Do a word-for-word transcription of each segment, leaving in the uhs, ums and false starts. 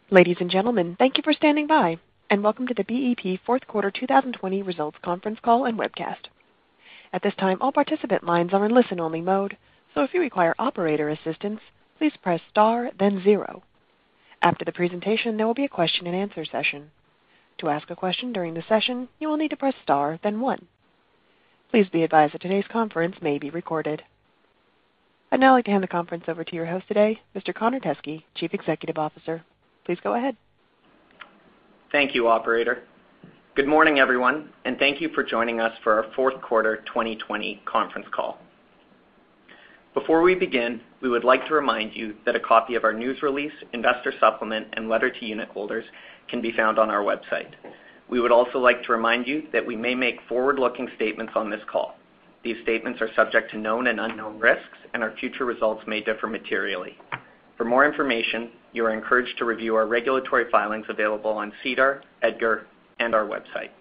Ladies and gentlemen, thank you for standing by, and welcome to the B E P Fourth Quarter twenty twenty Results Conference Call and Webcast. At this time, all participant lines are in listen-only mode, so if you require operator assistance, please press star, then zero. After the presentation, there will be a question-and-answer session. To ask a question during the session, you will need to press star, then one. Please be advised that today's conference may be recorded. I'd now like to hand the conference over to your host today, Mister Connor Teskey, Chief Executive Officer. Please go ahead. Thank you, operator. Good morning, everyone, and thank you for joining us for our fourth quarter twenty twenty conference call. Before we begin, we would like to remind you that a copy of our news release, investor supplement, and letter to unit holders can be found on our website. We would also like to remind you that we may make forward-looking statements on this call. These statements are subject to known and unknown risks, and our future results may differ materially. For more information, you are encouraged to review our regulatory filings available on SEDAR, EDGAR, and our website.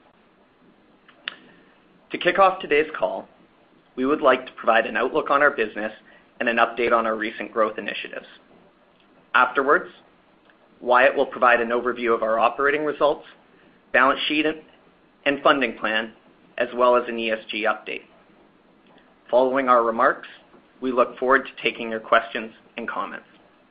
To kick off today's call, we would like to provide an outlook on our business and an update on our recent growth initiatives. Afterwards, Wyatt will provide an overview of our operating results, balance sheet and funding plan, as well as an E S G update. Following our remarks, we look forward to taking your questions and comments.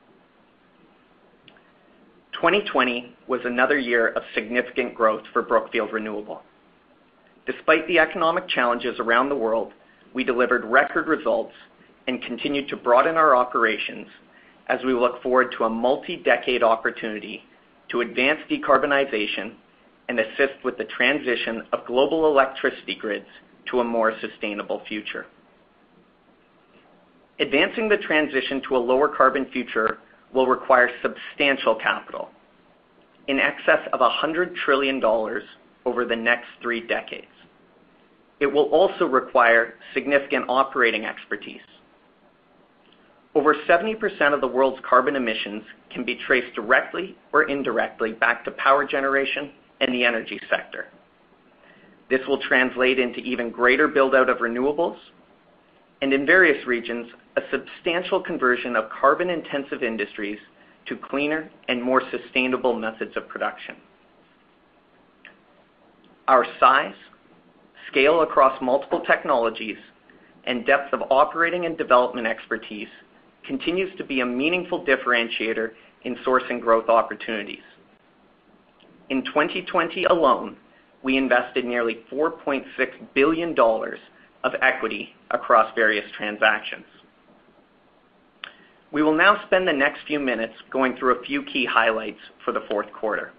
twenty twenty was another year of significant growth for Brookfield Renewable. Despite the economic challenges around the world, we delivered record results and continued to broaden our operations as we look forward to a multi-decade opportunity to advance decarbonization and assist with the transition of global electricity grids to a more sustainable future. Advancing the transition to a lower carbon future will require substantial capital, in excess of one hundred trillion dollars over the next three decades. It will also require significant operating expertise. Over seventy percent of the world's carbon emissions can be traced directly or indirectly back to power generation and the energy sector. This will translate into even greater build-out of renewables, and in various regions, a substantial conversion of carbon-intensive industries to cleaner and more sustainable methods of production. Our size, scale across multiple technologies, and depth of operating and development expertise continues to be a meaningful differentiator in sourcing growth opportunities. In twenty twenty alone, we invested nearly four point six billion dollars of equity across various transactions. We will now spend the next few minutes going through a few key highlights for the fourth quarter.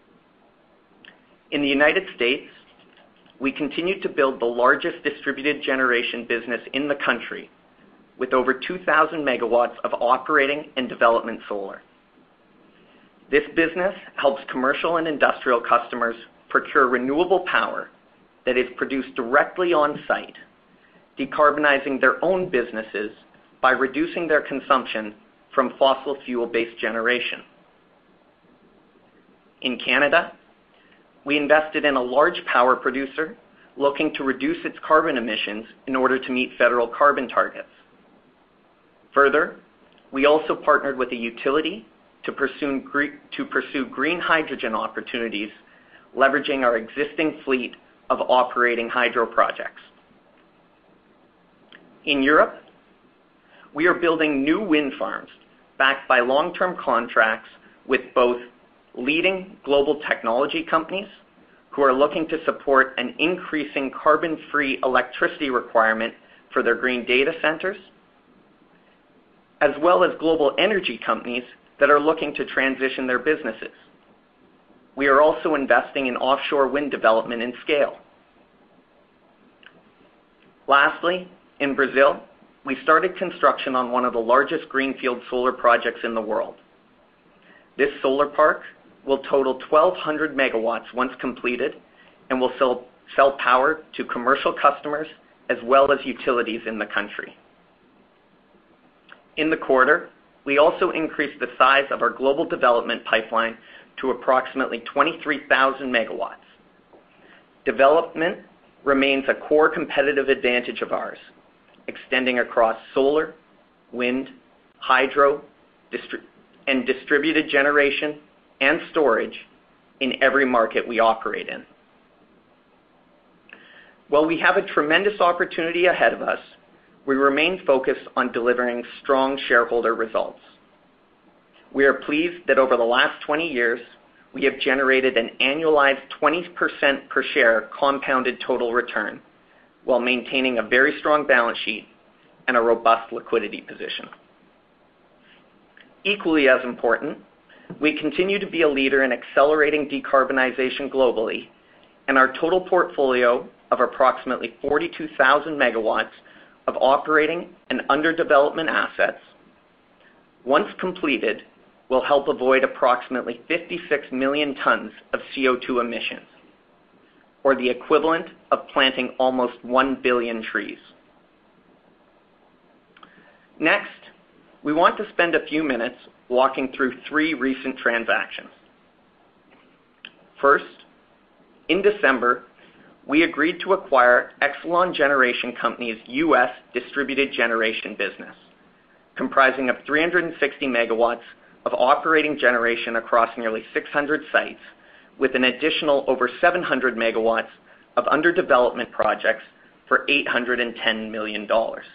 In the United States, we continued to build the largest distributed generation business in the country, with over two thousand megawatts of operating and development solar. This business helps commercial and industrial customers procure renewable power that is produced directly on site, decarbonizing their own businesses by reducing their consumption from fossil fuel-based generation. In Canada, we invested in a large power producer looking to reduce its carbon emissions in order to meet federal carbon targets. Further, we also partnered with a utility to pursue, to pursue green hydrogen opportunities, leveraging our existing fleet of operating hydro projects. In Europe, we are building new wind farms backed by long-term contracts with both leading global technology companies who are looking to support an increasing carbon-free electricity requirement for their green data centers, as well as global energy companies that are looking to transition their businesses. We are also investing in offshore wind development and scale. Lastly, in Brazil, we started construction on one of the largest greenfield solar projects in the world. This solar park will total twelve hundred megawatts once completed and will sell, sell power to commercial customers as well as utilities in the country. In the quarter, we also increased the size of our global development pipeline to approximately twenty-three thousand megawatts. Development remains a core competitive advantage of ours, extending across solar, wind, hydro, distri- and distributed generation and storage in every market we operate in. While we have a tremendous opportunity ahead of us, we remain focused on delivering strong shareholder results. We are pleased that over the last twenty years, we have generated an annualized twenty percent per share compounded total return while maintaining a very strong balance sheet and a robust liquidity position. Equally as important, we continue to be a leader in accelerating decarbonization globally, and our total portfolio of approximately forty-two thousand megawatts of operating and under development assets, once completed, will help avoid approximately fifty-six million tons of C O two emissions, or the equivalent of planting almost one billion trees. Next, we want to spend a few minutes walking through three recent transactions. First, in December, we agreed to acquire Exelon Generation Company's U S distributed generation business, comprising of three hundred sixty megawatts of operating generation across nearly six hundred sites, with an additional over seven hundred megawatts of under development projects for eight hundred ten million dollars.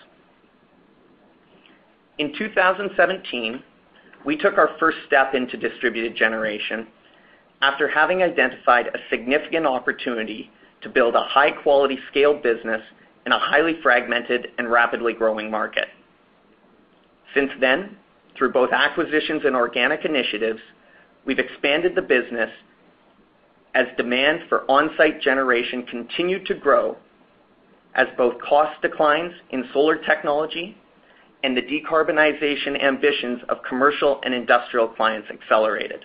In two thousand seventeen, we took our first step into distributed generation after having identified a significant opportunity to build a high-quality scale business in a highly fragmented and rapidly growing market. Since then, through both acquisitions and organic initiatives, we've expanded the business as demand for on-site generation continued to grow as both cost declines in solar technology and the decarbonization ambitions of commercial and industrial clients accelerated.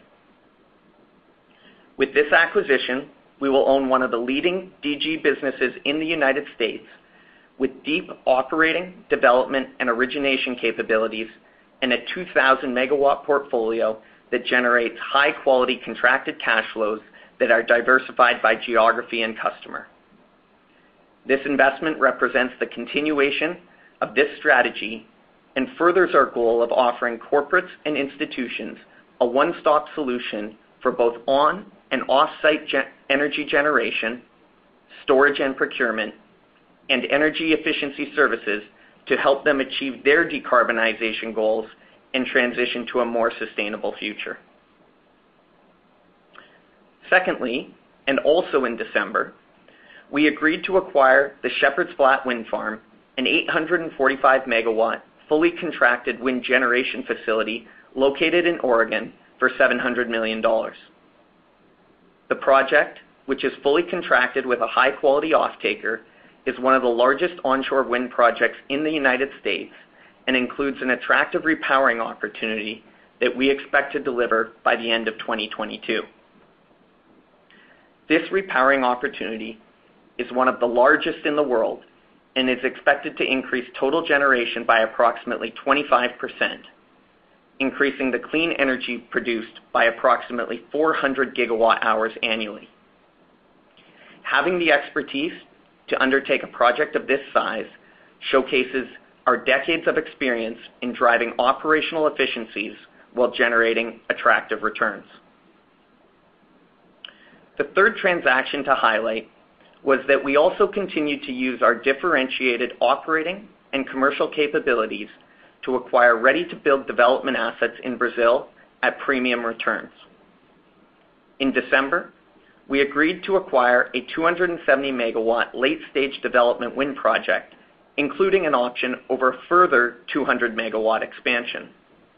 With this acquisition, we will own one of the leading D G businesses in the United States with deep operating, development, and origination capabilities and a two thousand megawatt portfolio that generates high-quality contracted cash flows that are diversified by geography and customer. This investment represents the continuation of this strategy and furthers our goal of offering corporates and institutions a one-stop solution for both on and off-site ge- energy generation, storage and procurement, and energy efficiency services to help them achieve their decarbonization goals and transition to a more sustainable future. Secondly, and also in December, we agreed to acquire the Shepherds Flat Wind Farm, an eight hundred forty-five megawatt, fully contracted wind generation facility located in Oregon for seven hundred million dollars. The project, which is fully contracted with a high-quality off-taker, is one of the largest onshore wind projects in the United States and includes an attractive repowering opportunity that we expect to deliver by the end of twenty twenty-two. This repowering opportunity is one of the largest in the world and is expected to increase total generation by approximately twenty-five percent, increasing the clean energy produced by approximately four hundred gigawatt hours annually. Having the expertise to undertake a project of this size showcases our decades of experience in driving operational efficiencies while generating attractive returns. The third transaction to highlight was that we also continued to use our differentiated operating and commercial capabilities to acquire ready-to-build development assets in Brazil at premium returns. In December, we agreed to acquire a two hundred seventy megawatt late-stage development wind project, including an option over a further two hundred megawatt expansion.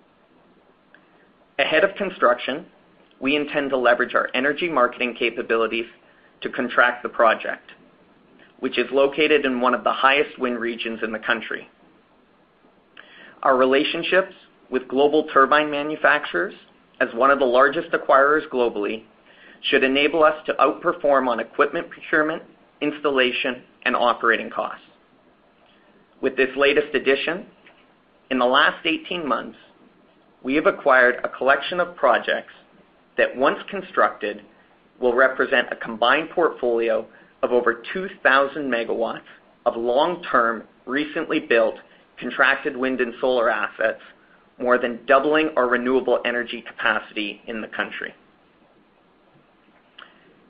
Ahead of construction, we intend to leverage our energy marketing capabilities to contract the project, which is located in one of the highest wind regions in the country. Our relationships with global turbine manufacturers, as one of the largest acquirers globally, should enable us to outperform on equipment procurement, installation, and operating costs. With this latest addition, in the last eighteen months, we have acquired a collection of projects that, once constructed, will represent a combined portfolio of over two thousand megawatts of long-term, recently built, contracted wind and solar assets, more than doubling our renewable energy capacity in the country.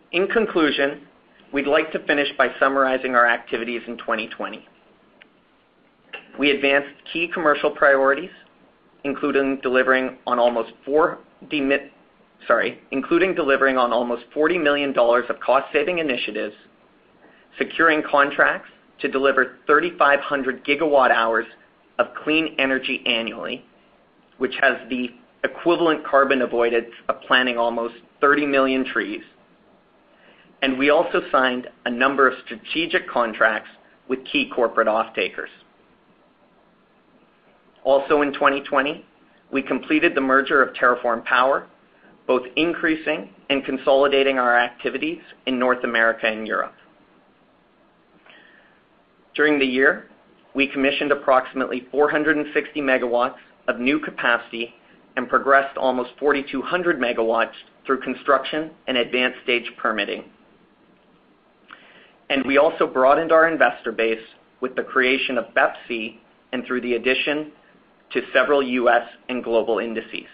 In conclusion, we'd like to finish by summarizing our activities in twenty twenty. We advanced key commercial priorities, including delivering on almost four demit, sorry, including delivering on almost forty million dollars of cost-saving initiatives, securing contracts to deliver thirty-five hundred gigawatt hours of clean energy annually, which has the equivalent carbon avoidance of planting almost thirty million trees. And we also signed a number of strategic contracts with key corporate off-takers. Also in twenty twenty, we completed the merger of TerraForm Power, both increasing and consolidating our activities in North America and Europe. During the year, we commissioned approximately four hundred sixty megawatts of new capacity and progressed almost forty-two hundred megawatts through construction and advanced stage permitting. And we also broadened our investor base with the creation of B E P C and through the addition to several U S and global indices.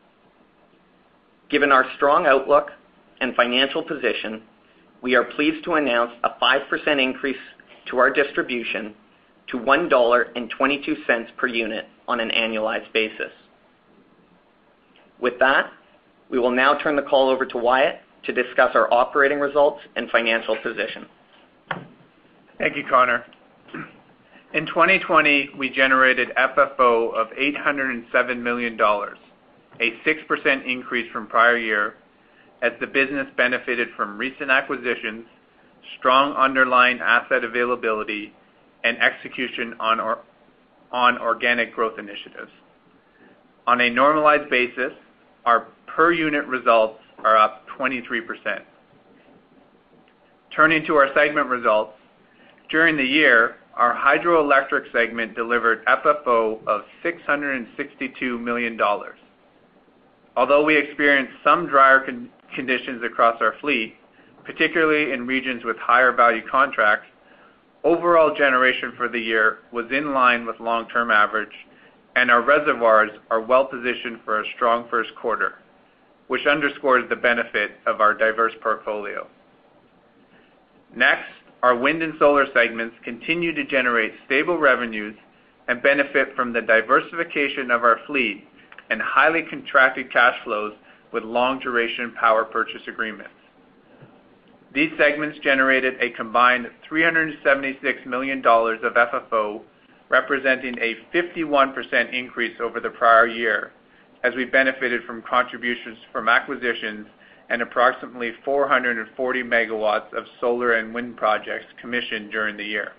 Given our strong outlook and financial position, we are pleased to announce a five percent increase to our distribution to one dollar and twenty-two cents per unit on an annualized basis. With that, we will now turn the call over to Wyatt to discuss our operating results and financial position. Thank you, Connor. In twenty twenty, we generated F F O of eight hundred seven million dollars, a six percent increase from prior year, as the business benefited from recent acquisitions, strong underlying asset availability, and execution on, or, on organic growth initiatives. On a normalized basis, our per-unit results are up twenty-three percent. Turning to our segment results, during the year, our hydroelectric segment delivered F F O of six hundred sixty-two million dollars. Although we experienced some drier con- conditions across our fleet, particularly in regions with higher value contracts, overall generation for the year was in line with long-term average, and our reservoirs are well positioned for a strong first quarter, which underscores the benefit of our diverse portfolio. Next, our wind and solar segments continue to generate stable revenues and benefit from the diversification of our fleet and highly contracted cash flows with long-duration power purchase agreements. These segments generated a combined three hundred seventy-six million dollars of F F O, representing a fifty-one percent increase over the prior year, as we benefited from contributions from acquisitions and approximately four hundred forty megawatts of solar and wind projects commissioned during the year.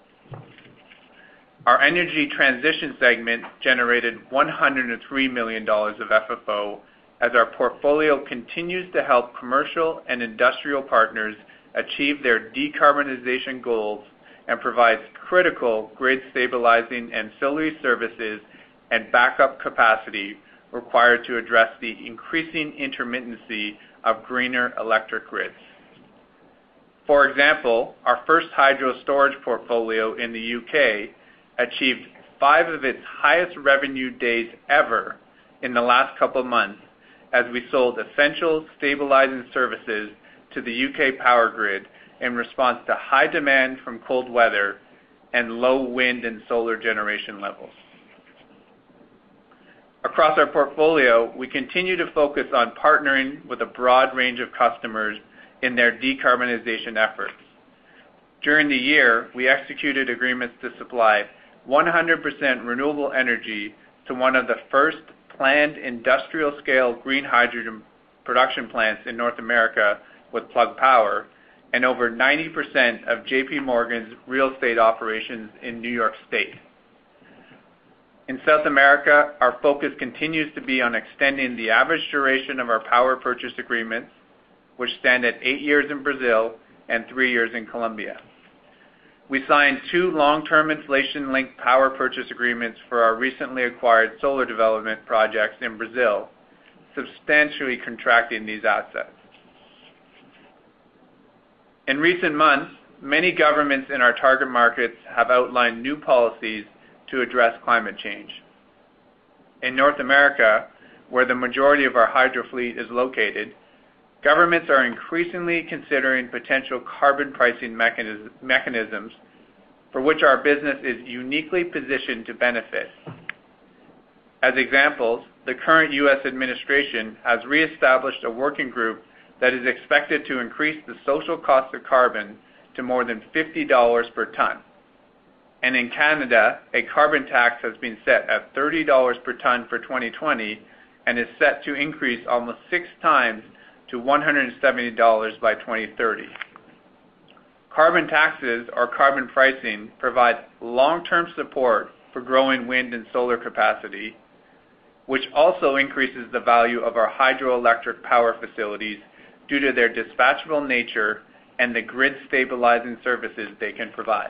Our energy transition segment generated one hundred three million dollars of F F O, as our portfolio continues to help commercial and industrial partners achieve their decarbonization goals and provides critical grid stabilizing ancillary services and backup capacity required to address the increasing intermittency of greener electric grids. For example, our first hydro storage portfolio in the U K achieved five of its highest revenue days ever in the last couple of months, as we sold essential stabilizing services to the U K power grid in response to high demand from cold weather and low wind and solar generation levels. Across our portfolio, we continue to focus on partnering with a broad range of customers in their decarbonization efforts. During the year, we executed agreements to supply one hundred percent renewable energy to one of the first planned industrial-scale green hydrogen production plants in North America with Plug Power, and over ninety percent of J P Morgan's real estate operations in New York State. In South America, our focus continues to be on extending the average duration of our power purchase agreements, which stand at eight years in Brazil and three years in Colombia. We signed two long-term inflation-linked power purchase agreements for our recently acquired solar development projects in Brazil, substantially contracting these assets. In recent months, many governments in our target markets have outlined new policies to address climate change. In North America, where the majority of our hydro fleet is located, governments are increasingly considering potential carbon pricing mechanism, mechanisms for which our business is uniquely positioned to benefit. As examples, the current U S administration has reestablished a working group that is expected to increase the social cost of carbon to more than fifty dollars per ton. And in Canada, a carbon tax has been set at thirty dollars per ton for twenty twenty and is set to increase almost six times to one hundred seventy dollars by twenty thirty. Carbon taxes or carbon pricing provide long-term support for growing wind and solar capacity, which also increases the value of our hydroelectric power facilities due to their dispatchable nature and the grid stabilizing services they can provide.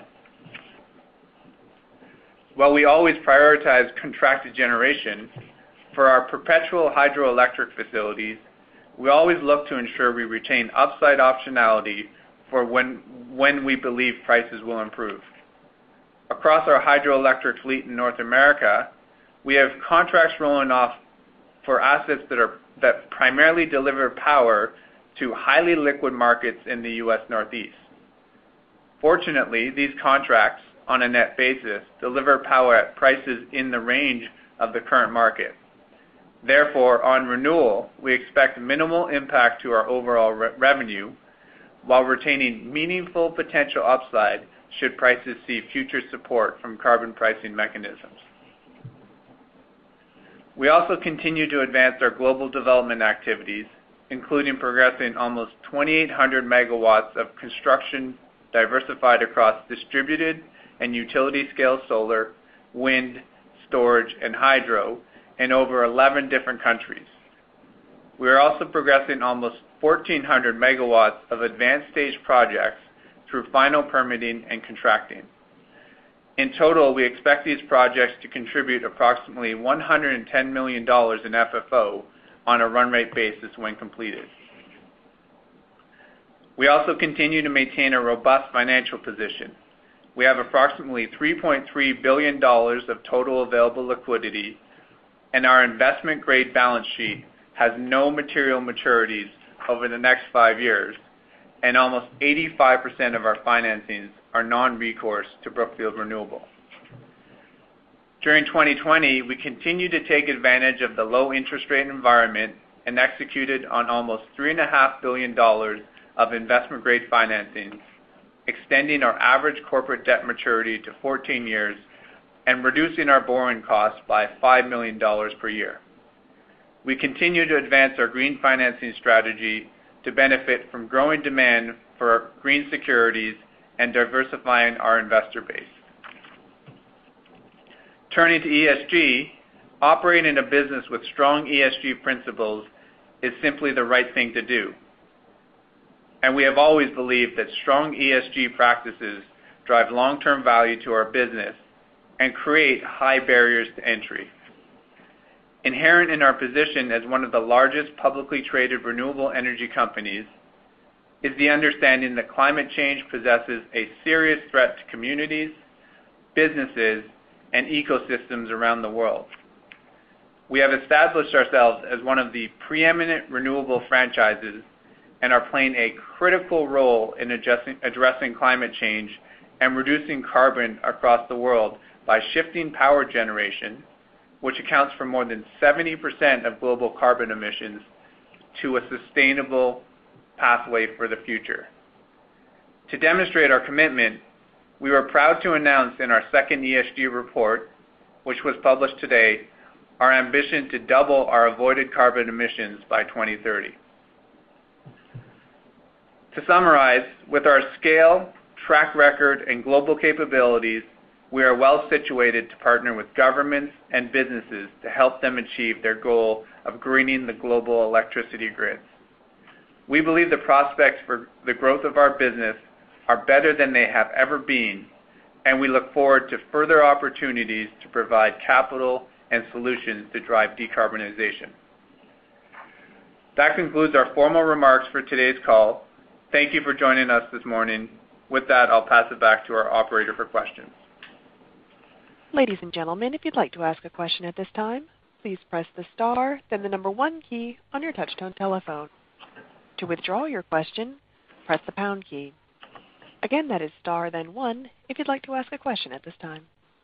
While we always prioritize contracted generation, for our perpetual hydroelectric facilities, we always look to ensure we retain upside optionality for when, when we believe prices will improve. Across our hydroelectric fleet in North America, we have contracts rolling off for assets that are that primarily deliver power to highly liquid markets in the U S Northeast. Fortunately, these contracts, on a net basis, deliver power at prices in the range of the current market. Therefore, on renewal, we expect minimal impact to our overall re- revenue while retaining meaningful potential upside should prices see future support from carbon pricing mechanisms. We also continue to advance our global development activities, including progressing almost twenty-eight hundred megawatts of construction diversified across distributed and utility-scale solar, wind, storage, and hydro in over eleven different countries. We are also progressing almost fourteen hundred megawatts of advanced stage projects through final permitting and contracting. In total, we expect these projects to contribute approximately one hundred ten million dollars in F F O on a run rate basis when completed. We also continue to maintain a robust financial position. We have approximately three point three billion dollars of total available liquidity, and our investment-grade balance sheet has no material maturities over the next five years, and almost eighty-five percent of our financings are non-recourse to Brookfield Renewable. During twenty twenty, we continued to take advantage of the low interest rate environment and executed on almost three point five billion dollars of investment-grade financing, extending our average corporate debt maturity to fourteen years and reducing our borrowing costs by five million dollars per year. We continue to advance our green financing strategy to benefit from growing demand for green securities and diversifying our investor base. Turning to E S G, operating a business with strong E S G principles is simply the right thing to do. And we have always believed that strong E S G practices drive long-term value to our business and create high barriers to entry. Inherent in our position as one of the largest publicly traded renewable energy companies is the understanding that climate change possesses a serious threat to communities, businesses, and ecosystems around the world. We have established ourselves as one of the preeminent renewable franchises and are playing a critical role in addressing, addressing climate change and reducing carbon across the world by shifting power generation, which accounts for more than seventy percent of global carbon emissions, to a sustainable pathway for the future. To demonstrate our commitment, we were proud to announce in our second E S G report, which was published today, our ambition to double our avoided carbon emissions by twenty thirty. To summarize, with our scale, track record, and global capabilities, we are well situated to partner with governments and businesses to help them achieve their goal of greening the global electricity grids. We believe the prospects for the growth of our business are better than they have ever been, and we look forward to further opportunities to provide capital and solutions to drive decarbonization. That concludes our formal remarks for today's call. Thank you for joining us this morning. With that, I'll pass it back to our operator for questions. Ladies and gentlemen, if you'd like to ask a question at this time, please press the star, then the number one key on your touch-tone telephone. To withdraw your question, press the pound key. Again, that is star then one if you'd like to ask a question at this time.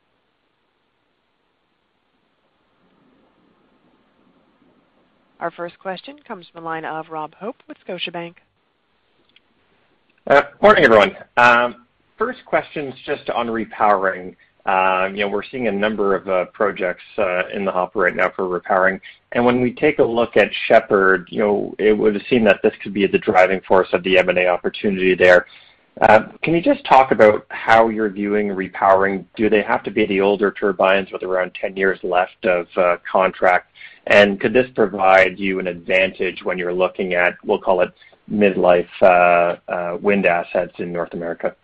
Our first question comes from the line of Rob Hope with Scotiabank. Uh, morning, everyone. Um, first question is just on repowering. Um, you know, we're seeing a number of uh, projects uh, in the hopper right now for repowering. And when we take a look at Shepard, you know, it would seem that this could be the driving force of the M and A opportunity there. Uh, can you just talk about how you're viewing repowering? Do they have to be the older turbines with around ten years left of uh, contract? And could this provide you an advantage when you're looking at, we'll call it, midlife uh, uh, wind assets in North America?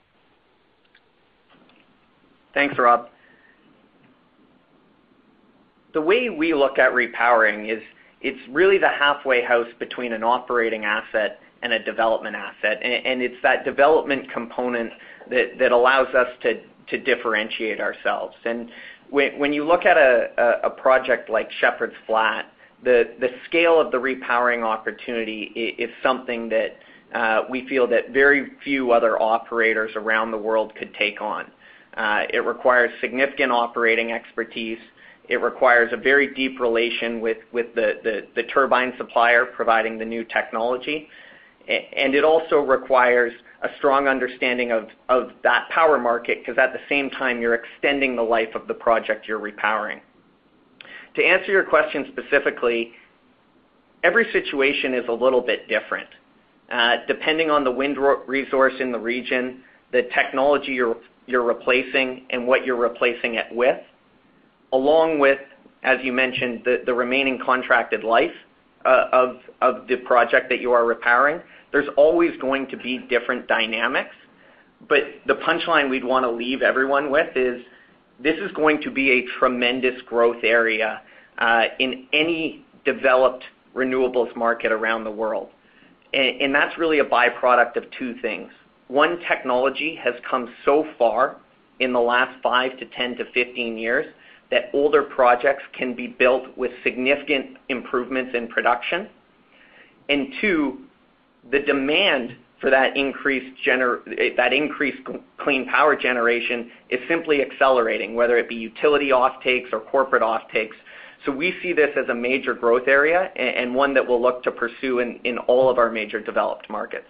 Thanks, Rob. The way we look at repowering is it's really the halfway house between an operating asset and a development asset. And, and it's that development component that, that allows us to, to differentiate ourselves. And when, when you look at a, a, a project like Shepard's Flat, the, the scale of the repowering opportunity is, is something that uh, we feel that very few other operators around the world could take on. Uh, it requires significant operating expertise. It requires a very deep relation with, with the, the, the turbine supplier providing the new technology. And it also requires a strong understanding of, of that power market, because at the same time you're extending the life of the project you're repowering. To answer your question specifically, every situation is a little bit different. Uh, depending on the wind resource in the region, the technology you're, you're replacing and what you're replacing it with, along with, as you mentioned, the, the remaining contracted life uh, of, of the project that you are repowering, there's always going to be different dynamics. But the punchline we'd want to leave everyone with is this is going to be a tremendous growth area uh, in any developed renewables market around the world. And, and that's really a byproduct of two things. One, technology has come so far in the last five to ten to fifteen years that older projects can be built with significant improvements in production. And two, the demand for that increased gener- that increased clean power generation is simply accelerating, whether it be utility offtakes or corporate offtakes. So we see this as a major growth area and, and one that we'll look to pursue in, in all of our major developed markets.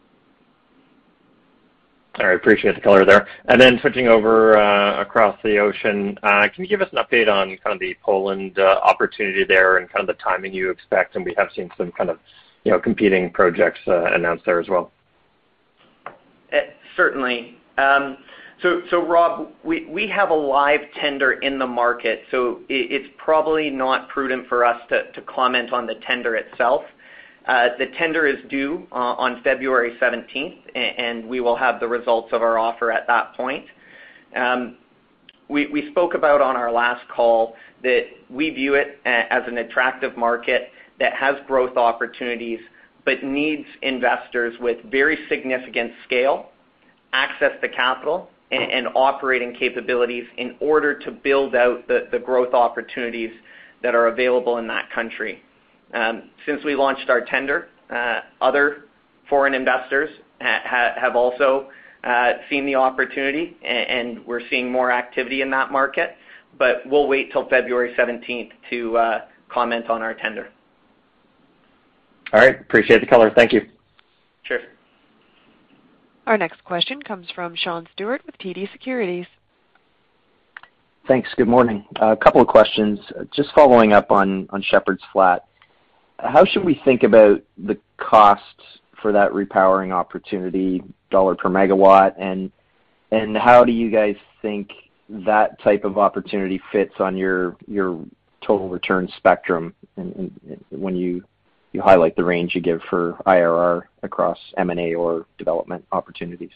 All right, appreciate the color there. And then switching over uh, across the ocean, uh, can you give us an update on kind of the Poland uh, opportunity there and kind of the timing you expect? And we have seen some kind of, you know, competing projects uh, announced there as well. Uh, certainly. Um, so, so Rob, we, we have a live tender in the market, so it, it's probably not prudent for us to, to comment on the tender itself. Uh, the tender is due uh, on February seventeenth, and, and we will have the results of our offer at that point. Um, we, we spoke about on our last call that we view it as an attractive market that has growth opportunities, but needs investors with very significant scale, access to capital, and, and operating capabilities in order to build out the, the growth opportunities that are available in that country. Um, since we launched our tender, uh, other foreign investors ha- ha- have also uh, seen the opportunity, and, and we're seeing more activity in that market. But we'll wait till February seventeenth to uh, comment on our tender. All right, appreciate the color. Thank you. Sure. Our next question comes from Sean Stewart with T D Securities. Thanks. Good morning. Uh, a couple of questions. Just following up on, on Shepard's Flat. How should we think about the cost for that repowering opportunity, dollar per megawatt, and and how do you guys think that type of opportunity fits on your your total return spectrum, and, and when you you highlight the range you give for I R R across M and A or development opportunities?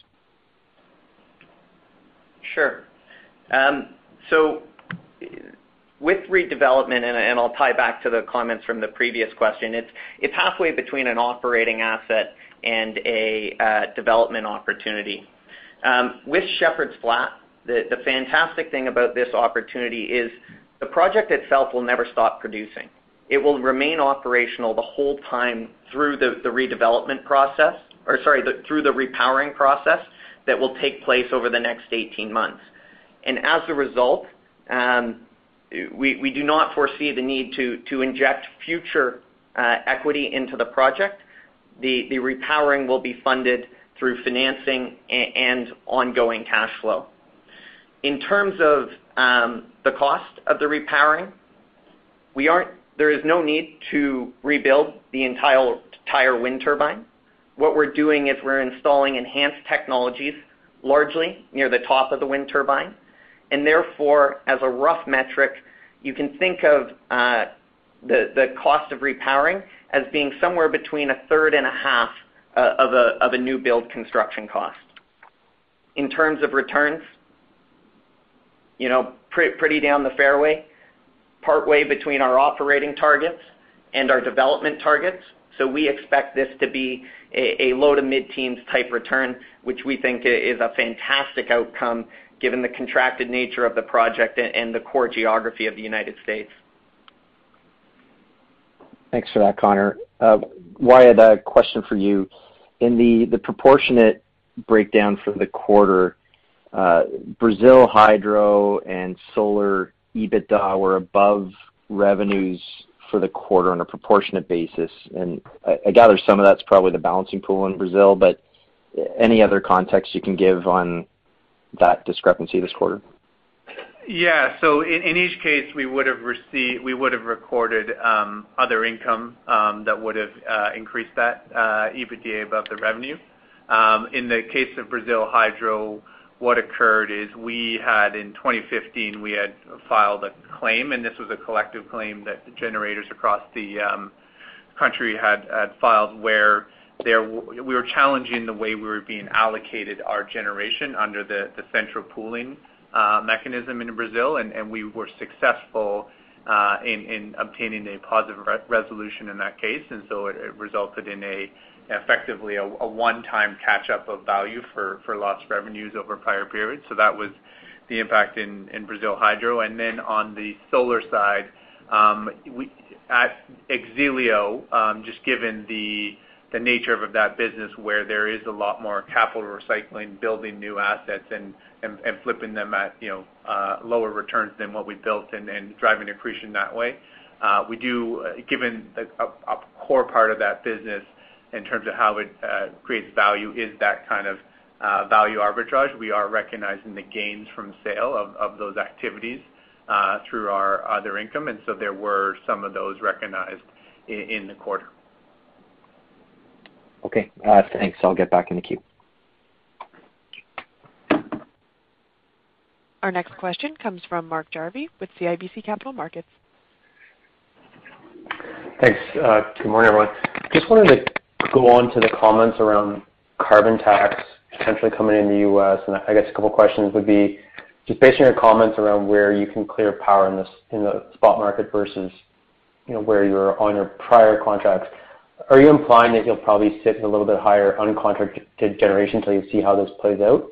Sure. Um, so with redevelopment, and, and I'll tie back to the comments from the previous question, it's, it's halfway between an operating asset and a uh, development opportunity. Um, with Shepard's Flat, the, the fantastic thing about this opportunity is the project itself will never stop producing. it will remain operational the whole time through the, the redevelopment process, or sorry, the, through the repowering process that will take place over the next eighteen months. And as a result, um, we, we do not foresee the need to, to inject future uh, equity into the project. The, the repowering will be funded through financing and, and ongoing cash flow. In terms of um, the cost of the repowering, we aren't, there is no need to rebuild the entire, entire wind turbine. What we're doing is we're installing enhanced technologies largely near the top of the wind turbine, and therefore, as a rough metric, you can think of uh, the, the cost of repowering as being somewhere between a third and a half uh, of, a, of a new build construction cost. In terms of returns, you know, pre- pretty down the fairway, partway between our operating targets and our development targets. So we expect this to be a, a low to mid-teens type return, which we think is a fantastic outcome given the contracted nature of the project and, and the core geography of the United States. Thanks for that, Connor. Uh, Wyatt, a question for you. In the, the proportionate breakdown for the quarter, uh, Brazil Hydro and Solar EBITDA were above revenues for the quarter on a proportionate basis. And I, I gather some of that's probably the balancing pool in Brazil, but any other context you can give on that discrepancy this quarter? Yeah, so in, in each case, we would have received, we would have recorded um, other income um, that would have uh, increased that uh, EBITDA above the revenue. Um, in the case of Brazil Hydro, what occurred is we had in twenty fifteen we had filed a claim, and this was a collective claim that the generators across the um, country had, had filed, where there we were challenging the way we were being allocated our generation under the, the central pooling Uh, mechanism in Brazil, and, and we were successful uh, in, in obtaining a positive re- resolution in that case, and so it, it resulted in a effectively a, a one-time catch-up of value for, for lost revenues over prior periods. So that was the impact in, in Brazil Hydro. And then on the solar side, um, we, at X-Elio, um, just given the the nature of that business where there is a lot more capital recycling, building new assets and, and, and flipping them at, you know, uh, lower returns than what we built and, and driving accretion that way. Uh, we do, uh, given the, a, a core part of that business in terms of how it uh, creates value is that kind of uh, value arbitrage. We are recognizing the gains from sale of, of those activities uh, through our other income, and so there were some of those recognized in, in the quarter. Okay, uh, thanks. I'll get back in the queue. Our next question comes from Mark Jarvi with C I B C Capital Markets. Thanks. Uh, good morning, everyone. Just wanted to go on to the comments around carbon tax potentially coming in the U S, and I guess a couple questions would be, just based on your comments around where you can clear power in this in the spot market versus, you know, where you're on your prior contracts. Are you implying that you'll probably sit in a little bit higher uncontracted generation until you see how this plays out?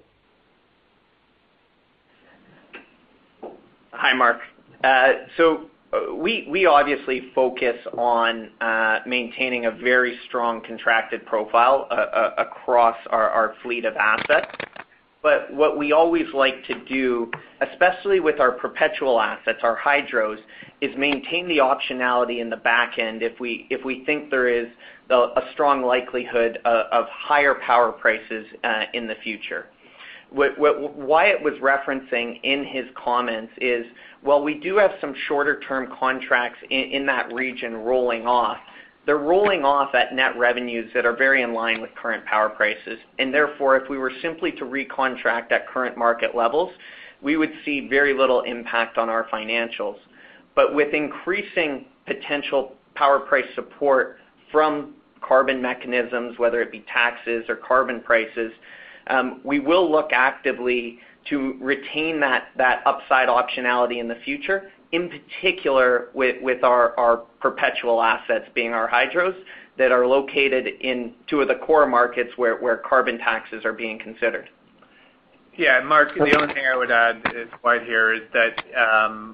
Hi, Mark. Uh, so uh, we we obviously focus on uh, maintaining a very strong contracted profile uh, uh, across our, our fleet of assets. But what we always like to do, especially with our perpetual assets, our hydros, is maintain the optionality in the back end if we if we think there is a, a strong likelihood of, of higher power prices uh, in the future. What, what Wyatt was referencing in his comments is, while we do have some shorter-term contracts in, in that region rolling off, they're rolling off at net revenues that are very in line with current power prices. And therefore, if we were simply to recontract at current market levels, we would see very little impact on our financials. But with increasing potential power price support from carbon mechanisms, whether it be taxes or carbon prices, um, we will look actively to retain that, that upside optionality in the future, in particular with, with our, our perpetual assets being our hydros that are located in two of the core markets where, where carbon taxes are being considered. Yeah, Mark, the only thing I would add is right here is that um,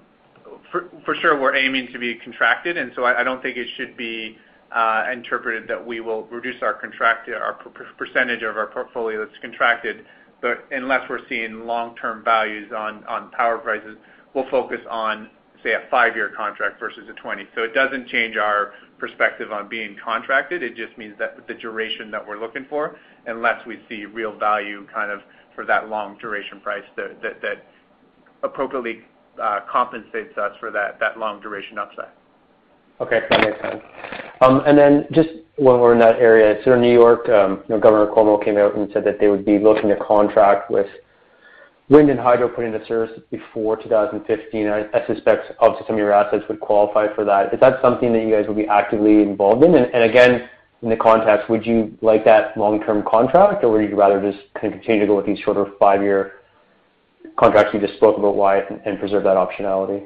for, for sure we're aiming to be contracted, and so I, I don't think it should be uh, interpreted that we will reduce our contract, our per- percentage of our portfolio that's contracted, but unless we're seeing long-term values on, on power prices, we'll focus on, say, a five-year contract versus a twenty. So it doesn't change our perspective on being contracted. It just means that the duration that we're looking for, unless we see real value kind of for that long duration price that, that, that appropriately uh, compensates us for that, that long duration upside. Okay, that makes sense. Um, and then just when we're in that area, so in New York, um, you know, Governor Cuomo came out and said that they would be looking to contract with wind and hydro put into service before two thousand fifteen. I, I suspect obviously some of your assets would qualify for that. Is that something that you guys would be actively involved in? And, and again, in the context, would you like that long-term contract, or would you rather just kind of continue to go with these shorter five-year contracts you just spoke about, Wyatt, and, and preserve that optionality?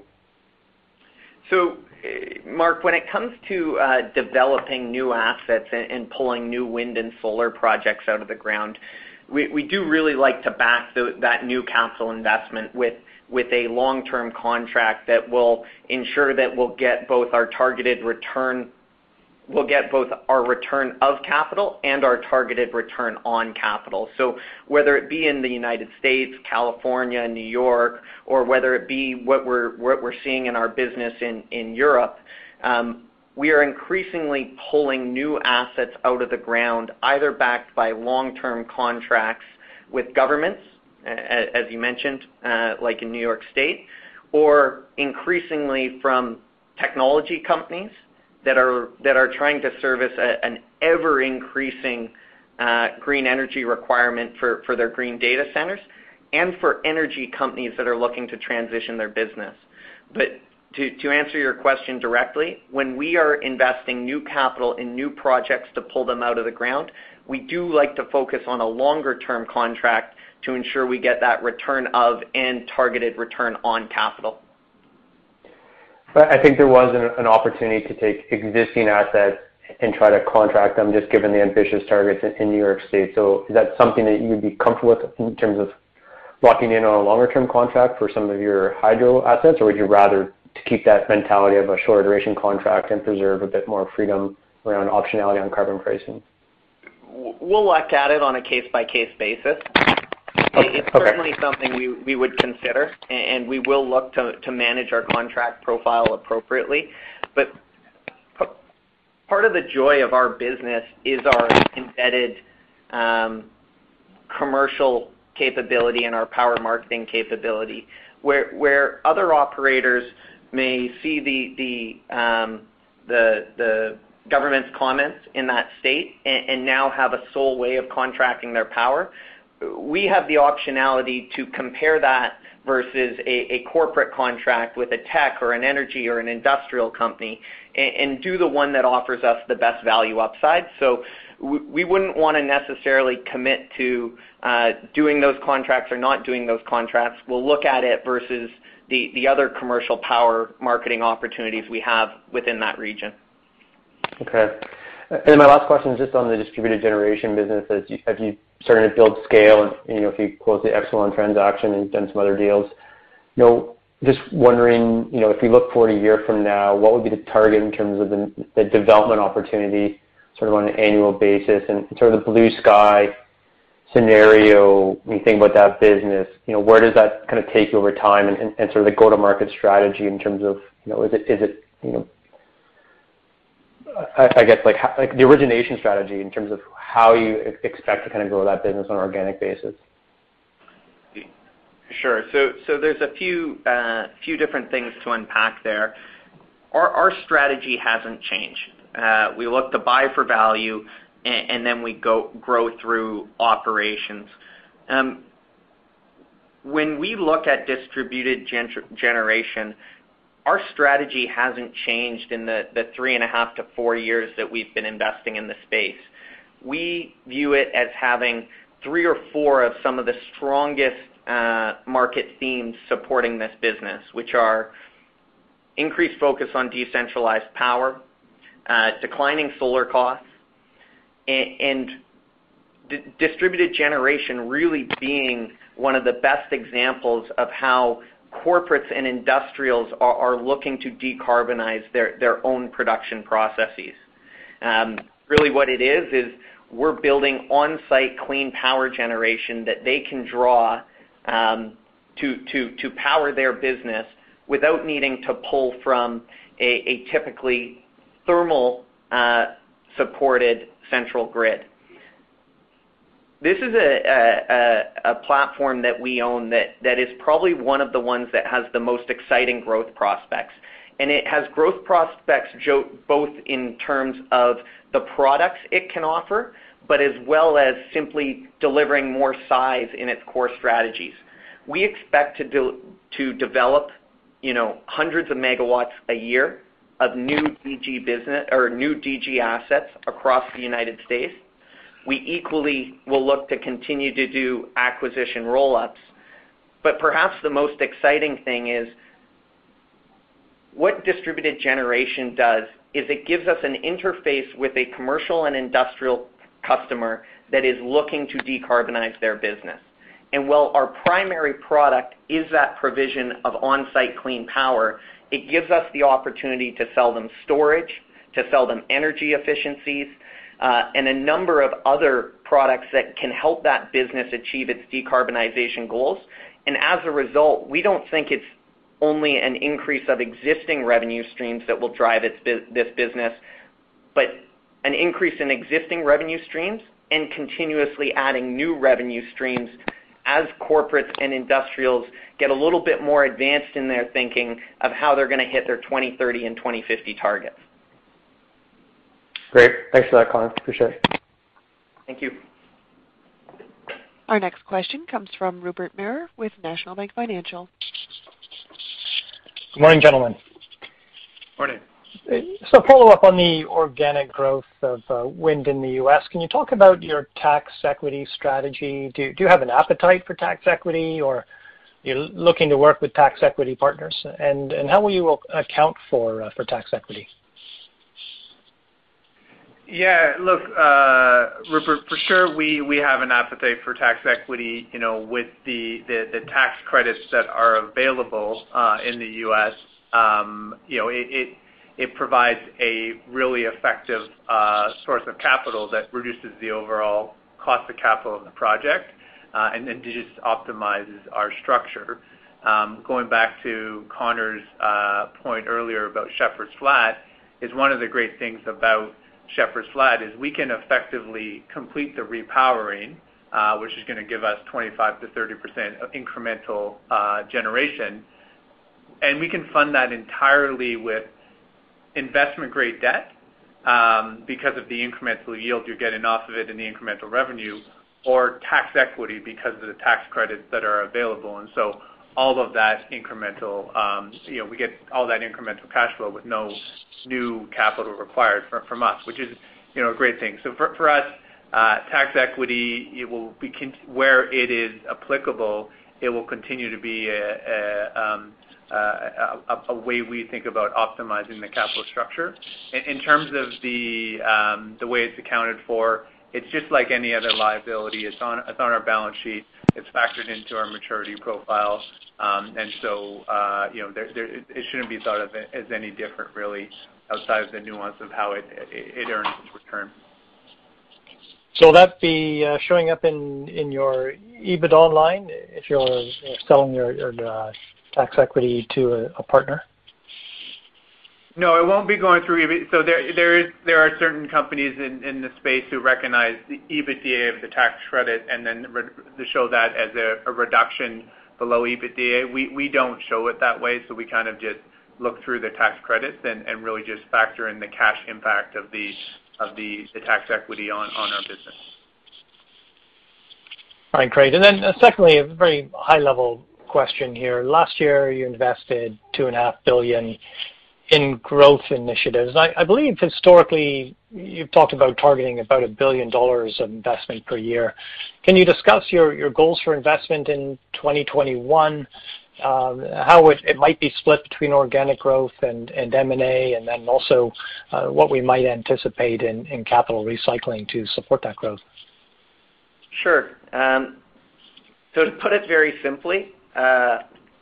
So, Mark, when it comes to uh, developing new assets and, and pulling new wind and solar projects out of the ground, we, we do really like to back the, that new capital investment with with a long-term contract that will ensure that we'll get both our targeted return, we'll get both our return of capital and our targeted return on capital. So whether it be in the United States, California, New York, or whether it be what we're what we're seeing in our business in in Europe, um, we are increasingly pulling new assets out of the ground, either backed by long-term contracts with governments, as you mentioned, uh, like in New York State, or increasingly from technology companies that are that are trying to service a, an ever-increasing uh, green energy requirement for, for their green data centers, and for energy companies that are looking to transition their business. But to, to answer your question directly, when we are investing new capital in new projects to pull them out of the ground, we do like to focus on a longer-term contract to ensure we get that return of and targeted return on capital. But I think there was an, an opportunity to take existing assets and try to contract them, just given the ambitious targets in, in New York State. So is that something that you would be comfortable with in terms of locking in on a longer-term contract for some of your hydro assets, or would you rather to keep that mentality of a shorter duration contract and preserve a bit more freedom around optionality on carbon pricing? We'll look at it on a case-by-case basis. Okay. It's certainly okay. something we, we would consider, and we will look to, to manage our contract profile appropriately. But part of the joy of our business is our embedded um, commercial capability and our power marketing capability, where where other operators may see the the um, the, the government's comments in that state and, and now have a sole way of contracting their power. We have the optionality to compare that versus a, a corporate contract with a tech or an energy or an industrial company, and, and do the one that offers us the best value upside. So we, we wouldn't want to necessarily commit to uh, doing those contracts or not doing those contracts. We'll look at it versus the, the other commercial power marketing opportunities we have within that region. Okay. And then my last question is just on the distributed generation business. As you, as you starting to build scale, and you know, if you close the Exelon transaction and you've done some other deals, you know, just wondering, you know, if we look forward a year from now, what would be the target in terms of the, the development opportunity, sort of on an annual basis, and sort of the blue sky scenario when you think about that business? You know, where does that kind of take you over time, and, and, and sort of the go-to-market strategy in terms of, you know, is it is it you know, I, I guess like how, like the origination strategy in terms of how you expect to kind of grow that business on an organic basis? Sure. So, so there's a few uh, few different things to unpack there. Our, our strategy hasn't changed. Uh, we look to buy for value, and, and then we go grow through operations. Um, when we look at distributed gen- generation, our strategy hasn't changed in the, the three and a half to four years that we've been investing in the space. We view it as having three or four of some of the strongest uh, market themes supporting this business, which are increased focus on decentralized power, uh, declining solar costs, and, and d- distributed generation really being one of the best examples of how corporates and industrials are, are looking to decarbonize their, their own production processes. Um, really what it is is we're building on-site clean power generation that they can draw um, to, to, to power their business without needing to pull from a, a typically thermal uh, supported central grid. This is a, a, a platform that we own that, that is probably one of the ones that has the most exciting growth prospects. And it has growth prospects both in terms of the products it can offer, but as well as simply delivering more size in its core strategies. We expect to, do, to develop you know, hundreds of megawatts a year of new D G business or new D G assets across the United States. We equally will look to continue to do acquisition roll-ups. But perhaps the most exciting thing is what distributed generation does is it gives us an interface with a commercial and industrial customer that is looking to decarbonize their business. And while our primary product is that provision of on-site clean power, it gives us the opportunity to sell them storage, to sell them energy efficiencies, uh, and a number of other products that can help that business achieve its decarbonization goals. And as a result, we don't think it's only an increase of existing revenue streams that will drive its bu- this business, but an increase in existing revenue streams and continuously adding new revenue streams as corporates and industrials get a little bit more advanced in their thinking of how they're going to hit their twenty thirty and twenty fifty targets. Great. Thanks for that, Connor. Appreciate it. Thank you. Our next question comes from Rupert Merer with National Bank Financial. Good morning, gentlemen. Morning. So follow up on the organic growth of uh, wind in the U S. Can you talk about your tax equity strategy? Do, do you have an appetite for tax equity, or are you looking to work with tax equity partners? And, and how will you account for, uh, for tax equity? Yeah, look, uh, Rupert, for sure we, we have an appetite for tax equity, you know, with the, the, the tax credits that are available uh, in the U S. Um, you know, it, it, it provides a really effective uh, source of capital that reduces the overall cost of capital of the project uh, and then just optimizes our structure. Um, going back to Connor's uh, point earlier about Shepherds Flat, is one of the great things about Shepherds Flat is we can effectively complete the repowering, uh, which is going to give us twenty-five to thirty percent of incremental uh, generation, and we can fund that entirely with investment-grade debt um, because of the incremental yield you're getting off of it and the incremental revenue, or tax equity because of the tax credits that are available. And so all of that incremental, um, you know, we get all that incremental cash flow with no new capital required for, from us, which is, you know, a great thing. So for, for us, uh, tax equity, it will be con- where it is applicable, it will continue to be a, a, um, a, a, a way we think about optimizing the capital structure. In, in terms of the um, the way it's accounted for, it's just like any other liability. It's on it's on our balance sheet. It's factored into our maturity profile, um, and so uh, you know there, there, it shouldn't be thought of as any different, really, outside of the nuance of how it it, it earns its return. So will that be uh, showing up in, in your EBITDA line if you're selling your, your uh, tax equity to a, a partner? No, it won't be going through EBITDA. So there, there is, there are certain companies in, in the space who recognize the EBITDA of the tax credit and then re- to show that as a, a reduction below EBITDA. We we don't show it that way, so we kind of just look through the tax credits and, and really just factor in the cash impact of the of the, the tax equity on, on our business. All right, great. And then uh, secondly, a very high-level question here. Last year, you invested two and a half billion dollars in growth initiatives. I, I believe historically you've talked about targeting about a billion dollars of investment per year. Can you discuss your, your goals for investment in twenty twenty-one, um, how it, it might be split between organic growth and, and M and A, and then also uh, what we might anticipate in, in capital recycling to support that growth? Sure. Um, so to put it very simply, uh,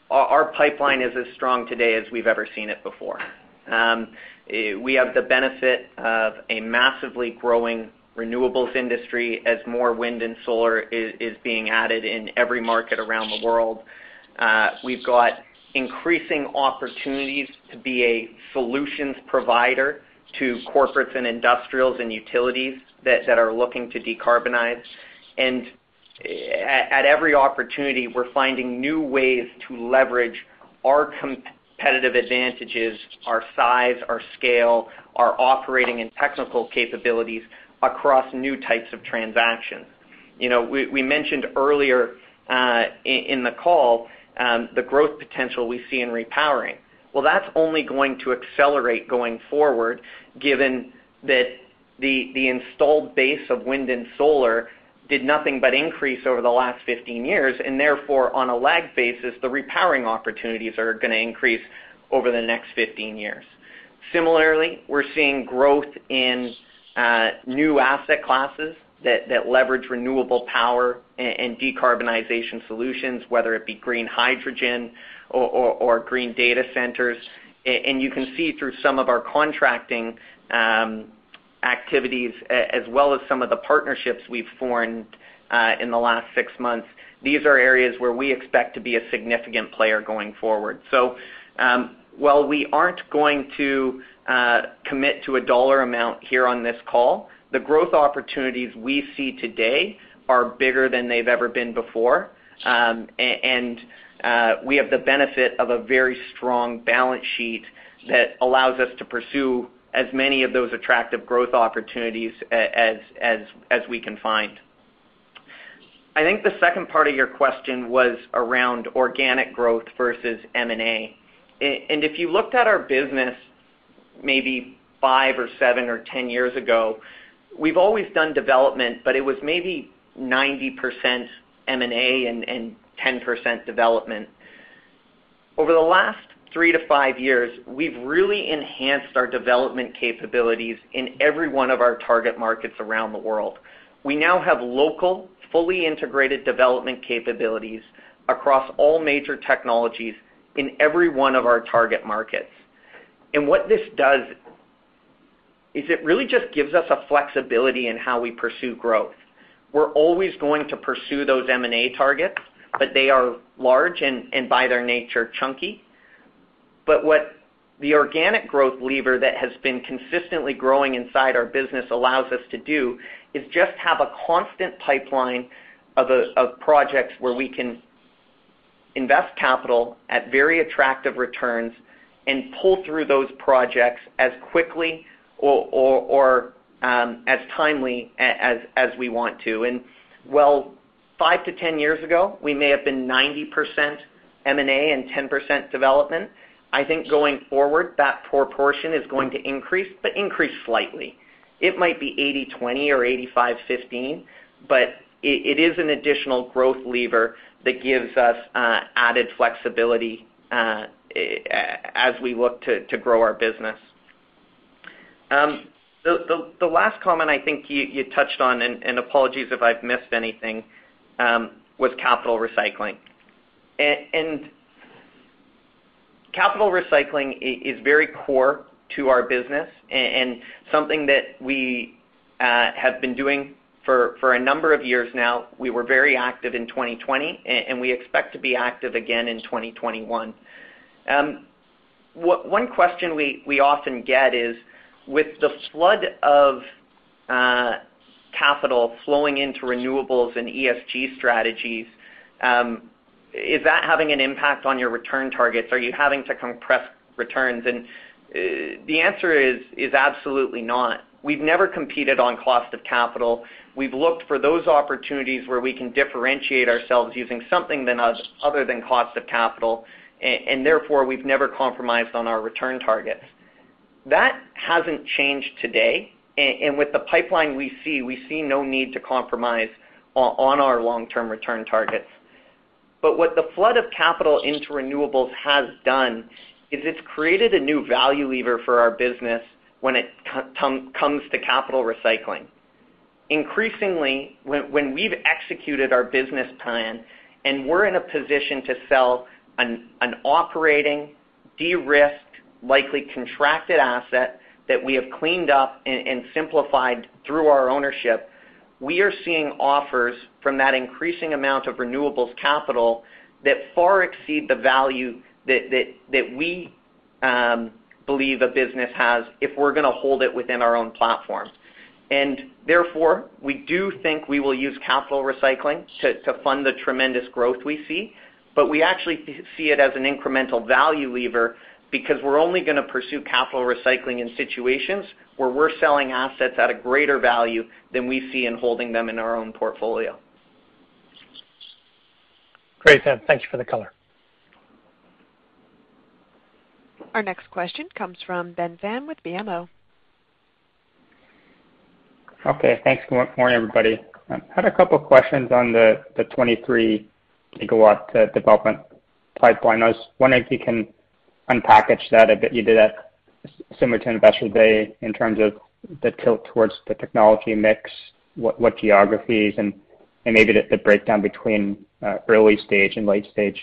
our, our pipeline is as strong today as we've ever seen it before. Um, we have the benefit of a massively growing renewables industry as more wind and solar is, is being added in every market around the world. Uh, we've got increasing opportunities to be a solutions provider to corporates and industrials and utilities that, that are looking to decarbonize. And at, at every opportunity, we're finding new ways to leverage our competitive advantages, our size, our scale, our operating and technical capabilities across new types of transactions. You know, we, we mentioned earlier uh, in, in the call um, the growth potential we see in repowering. Well, that's only going to accelerate going forward, given that the, the installed base of wind and solar did nothing but increase over the last fifteen years, and therefore, on a lag basis, the repowering opportunities are going to increase over the next fifteen years. Similarly, we're seeing growth in uh, new asset classes that, that leverage renewable power and, and decarbonization solutions, whether it be green hydrogen or, or, or green data centers. And you can see through some of our contracting um, activities, as well as some of the partnerships we've formed uh, in the last six months, these are areas where we expect to be a significant player going forward. So um, while we aren't going to uh, commit to a dollar amount here on this call, the growth opportunities we see today are bigger than they've ever been before. Um, and uh, we have the benefit of a very strong balance sheet that allows us to pursue as many of those attractive growth opportunities as, as, as we can find. I think the second part of your question was around organic growth versus M and A. And if you looked at our business maybe five or seven or ten years ago, we've always done development, but it was maybe ninety percent M and A and, and ten percent development. Over the last three to five years, we've really enhanced our development capabilities in every one of our target markets around the world. We now have local, fully integrated development capabilities across all major technologies in every one of our target markets. And what this does is it really just gives us a flexibility in how we pursue growth. We're always going to pursue those M and A targets, but they are large and, and by their nature chunky. But what the organic growth lever that has been consistently growing inside our business allows us to do is just have a constant pipeline of, a, of projects where we can invest capital at very attractive returns and pull through those projects as quickly or, or, or um, as timely as, as we want to. And well, five to ten years ago, we may have been ninety percent M and A and ten percent development. I think going forward, that proportion is going to increase, but increase slightly. It might be eighty twenty or eighty-five fifteen, but it, it is an additional growth lever that gives us uh, added flexibility uh, as we look to, to grow our business. Um, the, the, the last comment I think you, you touched on, and, and apologies if I've missed anything, um, was capital recycling. And, and capital recycling is very core to our business and something that we uh, have been doing for, for a number of years now. We were very active in twenty twenty, and we expect to be active again in twenty twenty-one. Um, what, one question we, we often get is, with the flood of uh, capital flowing into renewables and E S G strategies, um, is that having an impact on your return targets? Are you having to compress returns? And uh, the answer is, is absolutely not. We've never competed on cost of capital. We've looked for those opportunities where we can differentiate ourselves using something than other than cost of capital, and, and therefore we've never compromised on our return targets. That hasn't changed today, and, and with the pipeline we see, we see no need to compromise on, on our long-term return targets. But what the flood of capital into renewables has done is it's created a new value lever for our business when it com- comes to capital recycling. Increasingly, when, when we've executed our business plan and we're in a position to sell an, an operating, de-risked, likely contracted asset that we have cleaned up and, and simplified through our ownership, we are seeing offers from that increasing amount of renewables capital that far exceed the value that, that, that we um, believe a business has if we're going to hold it within our own platform. And therefore, we do think we will use capital recycling to, to fund the tremendous growth we see, but we actually see it as an incremental value lever because we're only going to pursue capital recycling in situations where we're selling assets at a greater value than we see in holding them in our own portfolio. Great, Ben. Thank you for the color. Our next question comes from Ben Pham with B M O. Okay, thanks. Good morning, everybody. I had a couple of questions on the, the twenty-three gigawatt uh, development pipeline. I was wondering if you can unpackage that a bit. You did that similar to Investor Day in terms of the tilt towards the technology mix, what, what geographies, and, and maybe the, the breakdown between uh, early stage and late stage.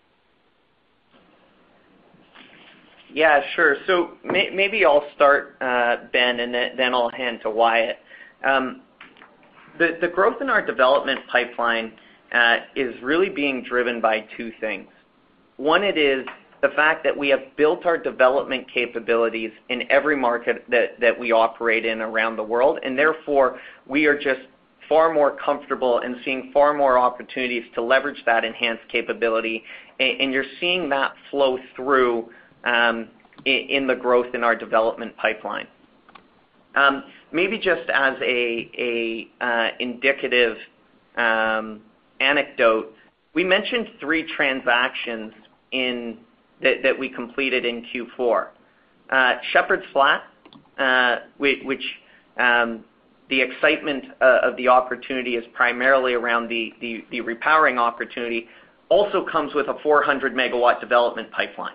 Yeah, sure. So may, maybe I'll start, uh, Ben, and then, then I'll hand to Wyatt. Um, the, the growth in our development pipeline uh, is really being driven by two things. One, it is the fact that we have built our development capabilities in every market that, that we operate in around the world, and therefore we are just far more comfortable and seeing far more opportunities to leverage that enhanced capability, and, and you're seeing that flow through um, in, in the growth in our development pipeline. Um, maybe just as a, a uh, indicative um, anecdote, we mentioned three transactions in that, that we completed in Q four. Uh, Shepherd's Flat, uh, which, which um, the excitement uh, of the opportunity is primarily around the, the, the repowering opportunity, also comes with a four hundred megawatt development pipeline.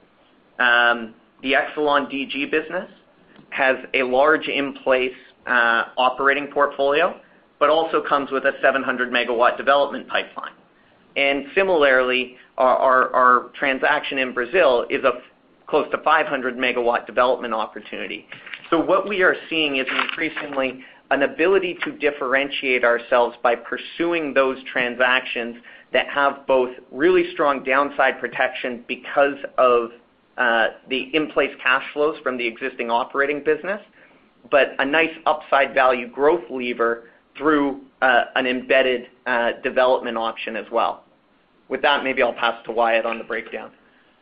Um, the Exelon D G business has a large in-place uh, operating portfolio, but also comes with a seven hundred megawatt development pipeline. And similarly, our, our, our transaction in Brazil is a close to five hundred megawatt development opportunity. So what we are seeing is increasingly an ability to differentiate ourselves by pursuing those transactions that have both really strong downside protection because of uh, the in-place cash flows from the existing operating business, but a nice upside value growth lever through uh, an embedded uh, development option as well. With that, maybe I'll pass to Wyatt on the breakdown.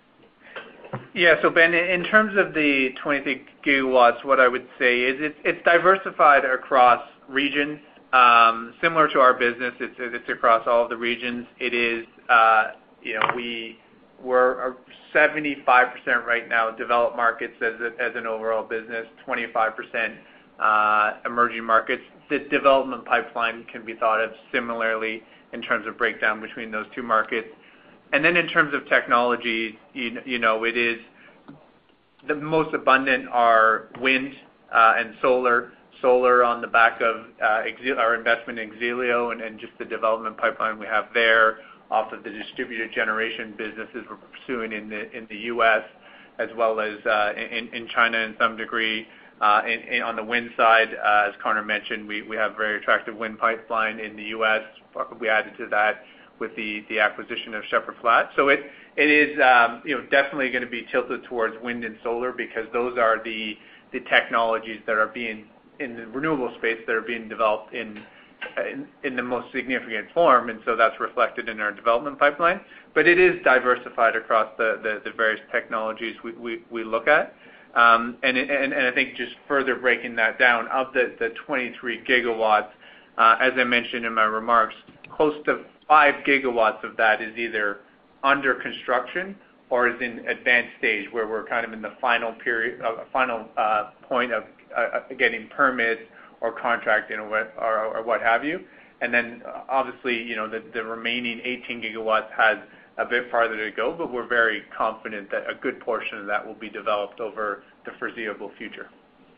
Yeah, so Ben, in terms of the twenty-three gigawatts, what I would say is it's, it's diversified across regions. Um, similar to our business, it's, it's across all of the regions. It is, uh, you know, we, we're seventy-five percent right now developed markets as, a, as an overall business, twenty-five percent uh, emerging markets. The development pipeline can be thought of similarly in terms of breakdown between those two markets. And then in terms of technology, you, you know, it is the most abundant are wind uh, and solar. Solar on the back of uh, our investment in X-Elio and, and just the development pipeline we have there, off of the distributed generation businesses we're pursuing in the in the U S as well as uh, in, in China in some degree. Uh, in, in, on the wind side, uh, as Connor mentioned, we, we have a very attractive wind pipeline in the U S. We added to that with the, the acquisition of Shepherd Flat. So it it is um, you know definitely going to be tilted towards wind and solar because those are the the technologies that are being in the renewable space that are being developed in, in in the most significant form, and so that's reflected in our development pipeline. But it is diversified across the, the, the various technologies we, we, we look at. Um, and, and, and I think just further breaking that down, of the, the twenty-three gigawatts, uh, as I mentioned in my remarks, close to five gigawatts of that is either under construction or is in advanced stage, where we're kind of in the final period, uh, final uh, point of uh, getting permits or contracting or what, or, or what have you. And then uh, obviously, you know, the, the remaining eighteen gigawatts has a bit farther to go, but we're very confident that a good portion of that will be developed over the foreseeable future.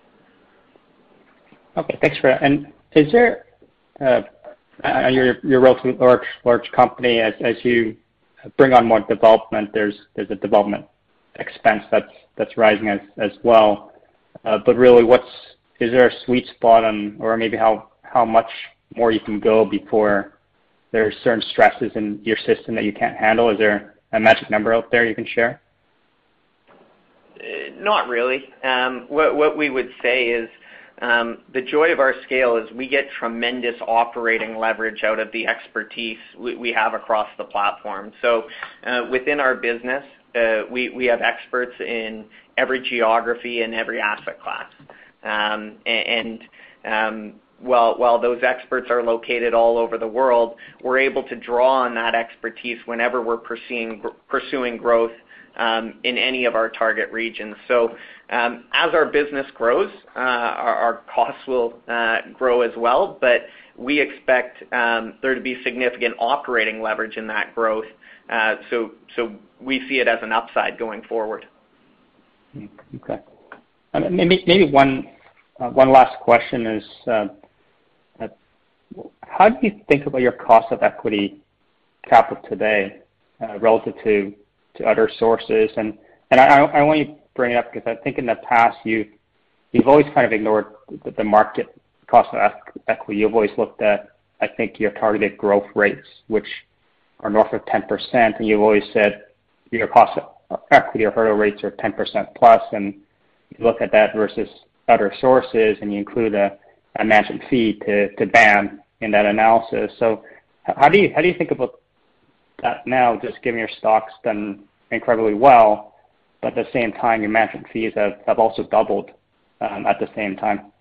Okay, thanks for that. And is there, uh, uh, you're, you're a relatively large, large company, as, as you bring on more development, there's there's a development expense that's that's rising as as well. Uh, but really, what's is there a sweet spot on, or maybe how how much more you can go before there's certain stresses in your system that you can't handle? Is there a magic number out there you can share? Uh, not really. Um, what what we would say is um, the joy of our scale is we get tremendous operating leverage out of the expertise we, we have across the platform. So uh, within our business, uh, we we have experts in every geography and every asset class, um, and, and um, While, while those experts are located all over the world, we're able to draw on that expertise whenever we're pursuing, pursuing growth um, in any of our target regions. So um, as our business grows, uh, our, our costs will uh, grow as well, but we expect um, there to be significant operating leverage in that growth. Uh, so, so we see it as an upside going forward. Okay. Um, maybe, maybe one, uh, one last question is, uh, how do you think about your cost of equity capital today uh, relative to, to other sources? And, and I, I want to bring it up because I think in the past you've, you've always kind of ignored the, the market cost of equity. You've always looked at, I think, your targeted growth rates, which are north of ten percent, and you've always said your cost of equity or hurdle rates are ten percent plus, and you look at that versus other sources, and you include a a management fee to, to B A M in that analysis. So how do you how do you think about that now, just given your stock's done incredibly well, but at the same time your management fees have, have also doubled um, at the same time?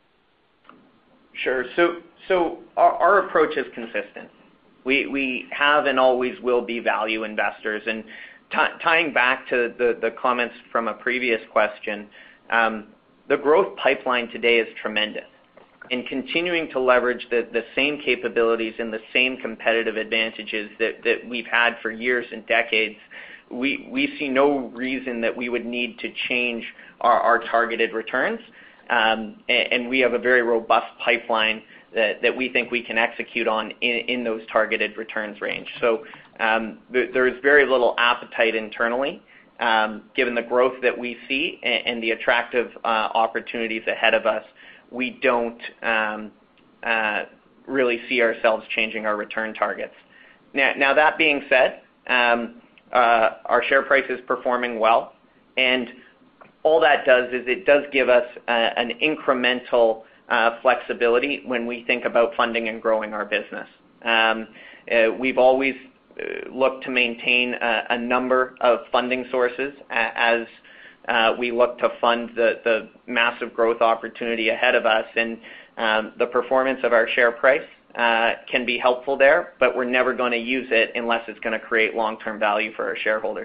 Sure. So so our, our approach is consistent. We we have and always will be value investors. And t- tying back to the, the comments from a previous question, um, the growth pipeline today is tremendous. And continuing to leverage the, the same capabilities and the same competitive advantages that, that we've had for years and decades, we, we see no reason that we would need to change our, our targeted returns. Um, and, and we have a very robust pipeline that, that we think we can execute on in, in those targeted returns range. So um, there, there is very little appetite internally, um, given the growth that we see and, and the attractive uh, opportunities ahead of us. We don't um, uh, really see ourselves changing our return targets. Now, now that being said, um, uh, our share price is performing well, and all that does is it does give us uh, an incremental uh, flexibility when we think about funding and growing our business. Um, uh, we've always uh, looked to maintain a, a number of funding sources as Uh, we look to fund the, the massive growth opportunity ahead of us, and um, the performance of our share price uh, can be helpful there, but we're never going to use it unless it's going to create long-term value for our shareholders.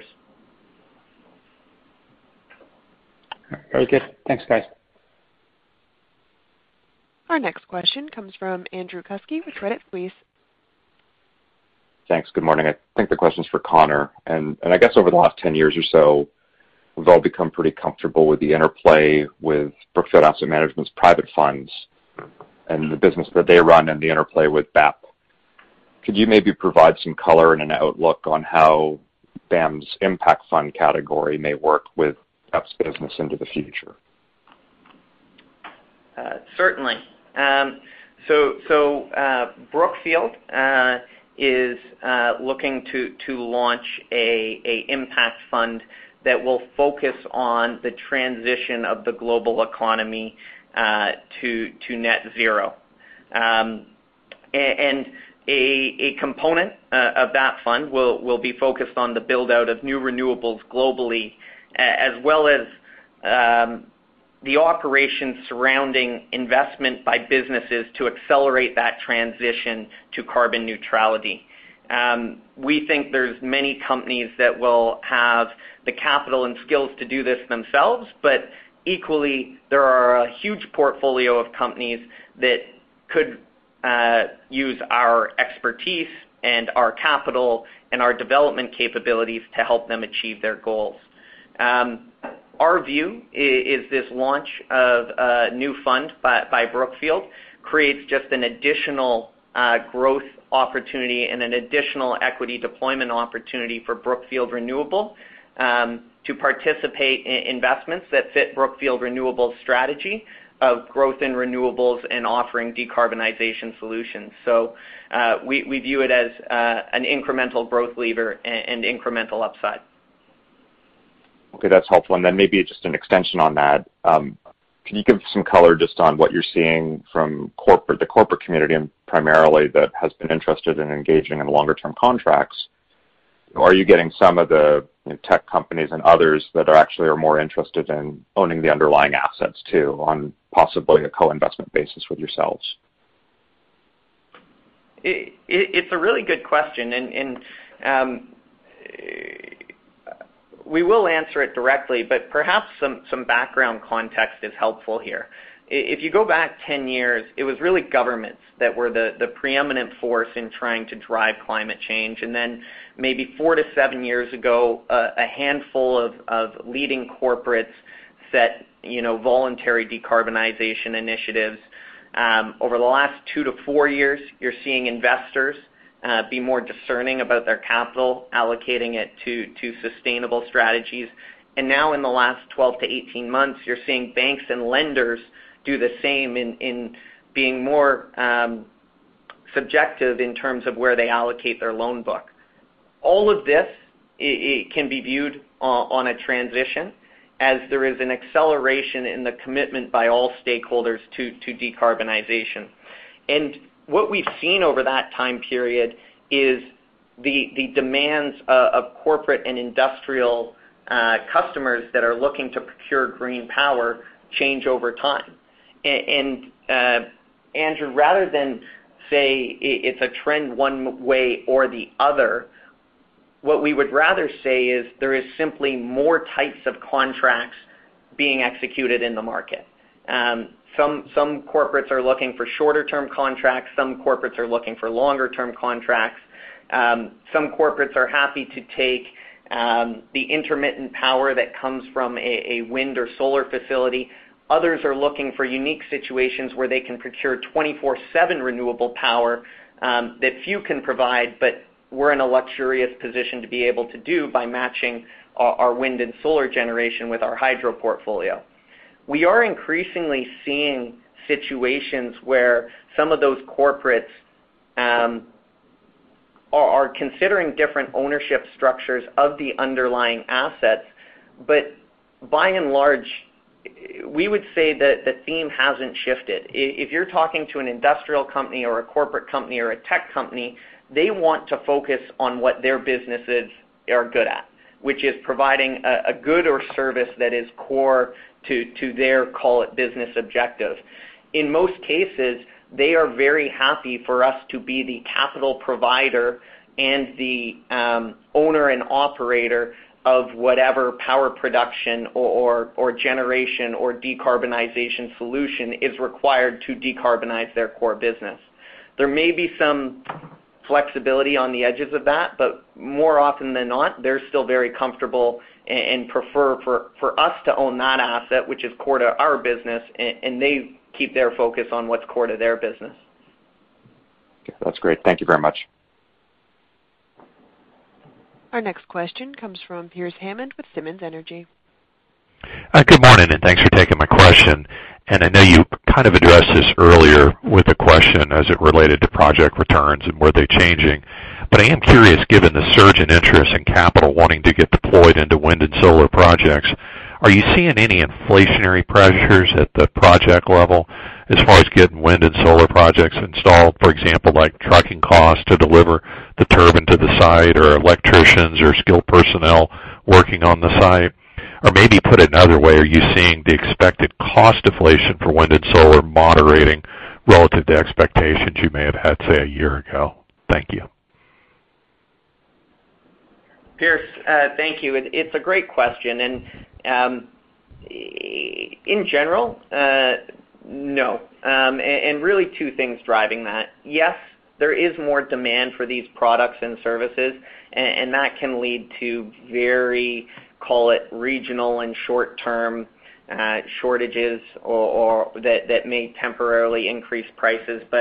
Very good. Thanks, guys. Our next question comes from Andrew Kuske with Credit Suisse. Thanks. Good morning. I think the question's for Connor. And, and I guess over the last ten years or so, we've all become pretty comfortable with the interplay with Brookfield Asset Management's private funds and the business that they run and the interplay with B A P. Could you maybe provide some color and an outlook on how B A M's impact fund category may work with B A P's business into the future? Uh, certainly. Um, so so uh, Brookfield uh, is uh, looking to, to launch a, a impact fund that will focus on the transition of the global economy uh, to to net zero. Um, and a, a component uh, of that fund will, will be focused on the build-out of new renewables globally, as well as um, the operations surrounding investment by businesses to accelerate that transition to carbon neutrality. Um, we think there's many companies that will have the capital and skills to do this themselves, but equally there are a huge portfolio of companies that could uh, use our expertise and our capital and our development capabilities to help them achieve their goals. Um, our view is, is this launch of a new fund by, by Brookfield creates just an additional uh, growth opportunity and an additional equity deployment opportunity for Brookfield Renewable um, to participate in investments that fit Brookfield Renewable's strategy of growth in renewables and offering decarbonization solutions. So uh, we, we view it as uh, an incremental growth lever and, and incremental upside. Okay, that's helpful. And then maybe just an extension on that. Um, can you give some color just on what you're seeing from corporate, the corporate community, and primarily that has been interested in engaging in longer-term contracts? Are you getting some of the you know, tech companies and others that are actually are more interested in owning the underlying assets too, on possibly a co-investment basis with yourselves? It, it, it's a really good question, and, and um, we will answer it directly, but perhaps some, some background context is helpful here. If you go back ten years, it was really governments that were the, the preeminent force in trying to drive climate change. And then maybe four to seven years ago, uh, a handful of, of leading corporates set you know, voluntary decarbonization initiatives. Um, over the last two to four years, you're seeing investors uh, be more discerning about their capital, allocating it to, to sustainable strategies. And now in the last twelve to eighteen months, you're seeing banks and lenders do the same in, in being more um, subjective in terms of where they allocate their loan book. All of this it, it can be viewed on, on a transition, as there is an acceleration in the commitment by all stakeholders to, to decarbonization. And what we've seen over that time period is the, the demands uh, of corporate and industrial uh, customers that are looking to procure green power change over time. And, uh, Andrew, rather than say it's a trend one way or the other, what we would rather say is there is simply more types of contracts being executed in the market. Um, some, some corporates are looking for shorter-term contracts. Some corporates are looking for longer-term contracts. Um, some corporates are happy to take um, the intermittent power that comes from a, a wind or solar facility. Others are looking for unique situations where they can procure twenty-four seven renewable power um, that few can provide, but we're in a luxurious position to be able to do by matching our, our wind and solar generation with our hydro portfolio. We are increasingly seeing situations where some of those corporates um, are, are considering different ownership structures of the underlying assets, but by and large, we would say that the theme hasn't shifted. If you're talking to an industrial company or a corporate company or a tech company, they want to focus on what their businesses are good at, which is providing a, a good or service that is core to, to their, call it, business objective. In most cases, they are very happy for us to be the capital provider and the um, owner and operator of whatever power production or, or, or generation or decarbonization solution is required to decarbonize their core business. There may be some flexibility on the edges of that, but more often than not, they're still very comfortable and, and prefer for, for us to own that asset, which is core to our business, and, and they keep their focus on what's core to their business. Okay, that's great. Thank you very much. Our next question comes from Pearce Hammond with Simmons Energy. Uh, good morning, and thanks for taking my question. And I know you kind of addressed this earlier with a question as it related to project returns and were they changing. But I am curious, given the surge in interest in capital wanting to get deployed into wind and solar projects, are you seeing any inflationary pressures at the project level as far as getting wind and solar projects installed, for example, like trucking costs to deliver the turbine to the site, or electricians or skilled personnel working on the site? Or maybe put it another way, are you seeing the expected cost deflation for wind and solar moderating relative to expectations you may have had, say, a year ago? Thank you. Pearce, uh, thank you. It, it's a great question. And um, in general, uh, no. Um, and, and really two things driving that. Yes, there is more demand for these products and services, and, and that can lead to very, call it, regional and short-term uh, shortages or, or that, that may temporarily increase prices. But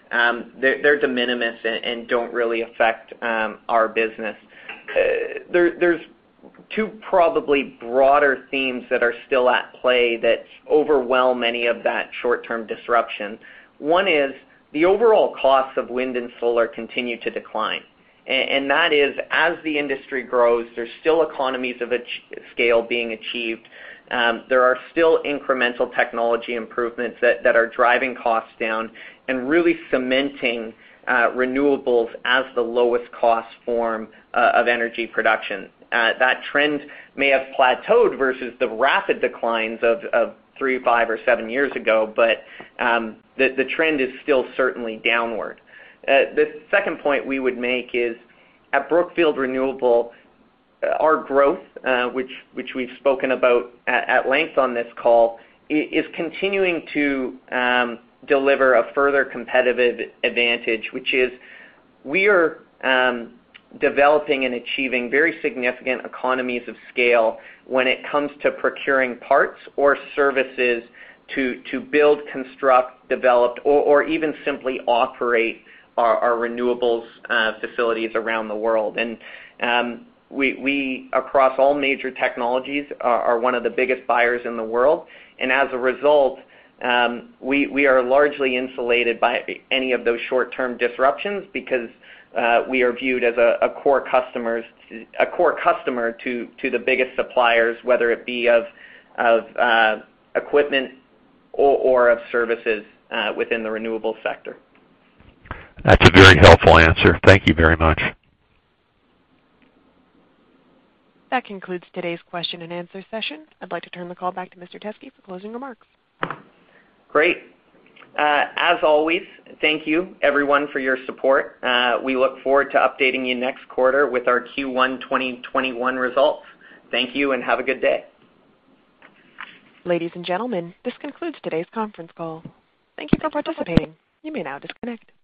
um, they're, they're de minimis and, and don't really affect um, our business. Uh, there, there's two probably broader themes that are still at play that overwhelm any of that short-term disruption. One is the overall costs of wind and solar continue to decline. And, and that is, as the industry grows, there's still economies of scale being achieved. Um, there are still incremental technology improvements that, that are driving costs down and really cementing uh, renewables as the lowest cost form uh, of energy production. Uh, that trend may have plateaued versus the rapid declines of, of three, five, or seven years ago, but um, the, the trend is still certainly downward. Uh, the second point we would make is at Brookfield Renewable, uh, our growth, uh, which, which we've spoken about at, at length on this call, is continuing to um, deliver a further competitive advantage, which is we are um, developing and achieving very significant economies of scale when it comes to procuring parts or services to, to build, construct, develop, or, or even simply operate our, our renewables uh, facilities around the world. And um, we, we, across all major technologies, are, are one of the biggest buyers in the world. And as a result, um, we, we are largely insulated by any of those short-term disruptions because Uh, we are viewed as a, a core customers, a core customer to, to the biggest suppliers, whether it be of, of uh, equipment or, or of services uh, within the renewable sector. That's a very helpful answer. Thank you very much. That concludes today's question and answer session. I'd like to turn the call back to Mister Teske for closing remarks. Great. Uh, as always, thank you, everyone, for your support. Uh, we look forward to updating you next quarter with our Q one twenty twenty-one results. Thank you and have a good day. Ladies and gentlemen, this concludes today's conference call. Thank you for participating. You may now disconnect.